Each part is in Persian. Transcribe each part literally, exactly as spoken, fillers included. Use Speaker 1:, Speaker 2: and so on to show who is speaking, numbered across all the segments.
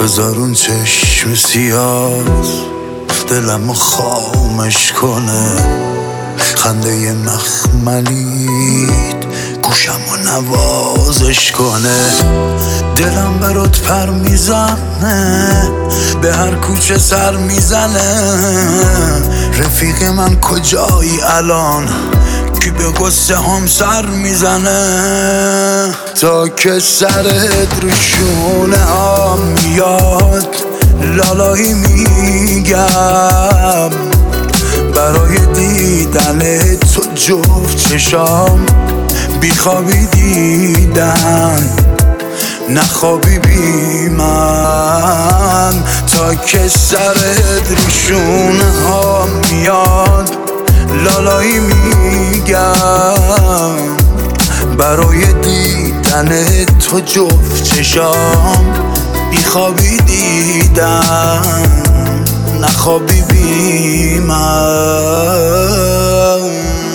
Speaker 1: بذار اون چشم سیاه دلمو خامش کنه، خنده مخملیت گوشمو نوازش کنه. دلم برات پر میزنه، به هر کوچه سر میزنه. رفیق من کجایی الان که به قصه هم سر میزنه؟ تا که سرت رو شونه هم میاد لالایی میگم، برای دیدن تو جفت چشام بیخوابی دیدن، نخوابی بی من. تا که سرت رو شونه ها میاد لالایی میگم، برای دیدن تو جفت چشام بیخوابی دیدن، نخوابی بی من.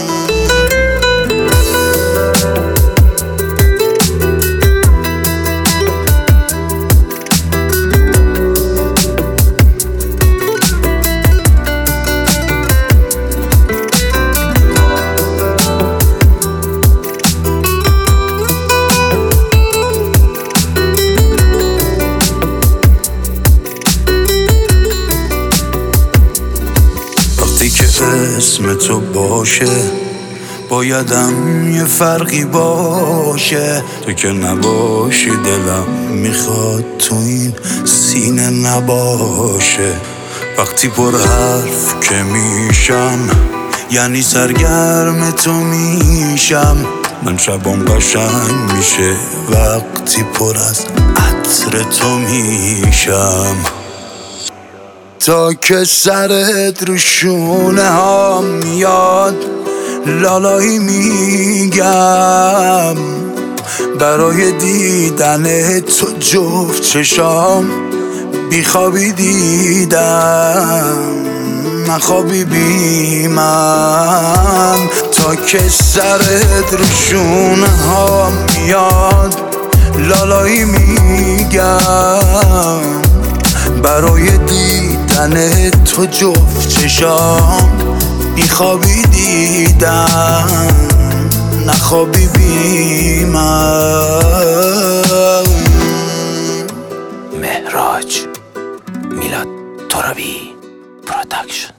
Speaker 1: که اسم تو باشه بایدم یه فرقی باشه، تو که نباشی دلم میخواد تو این سینه نباشه. وقتی پر حرف که میشم یعنی سرگرم تو میشم، من شبام قشنگ میشه وقتی پر از عطر تو میشم. تا که سرت رو شونه ها میاد لالایی میگم، برای دیدن تو جفت چشام بیخوابی دیدم، نخوابی بی من. تا که سرت رو شونه ها میاد لالایی میگم، برای دیدن تو جفت چشام بیخوابی دیدم، نخوابی بی من.
Speaker 2: مهراج میلاد ترابی پروداکشن.